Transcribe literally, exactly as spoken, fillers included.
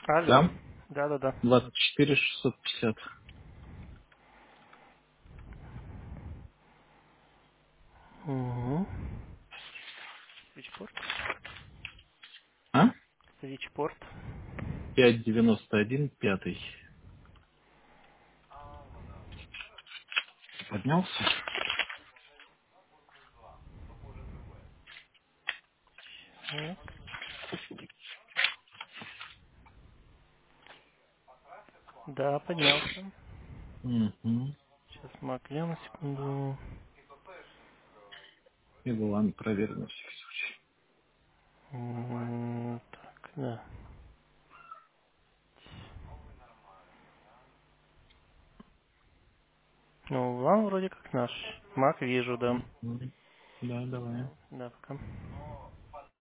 Алло. Да? Да-да-да. двадцать четыре шестьсот пятьдесят. Угу. Свичпорт. А? Свичпорт. пять девяносто один пятый. Поднялся? Так. Да, поднялся. Угу. Сейчас мы гляну секунду. И ладно, проверим на всякий случай. М, Так, да. Ну, вам вроде как наш. Мак вижу, да. Мгм. Да, давай. Да, пока.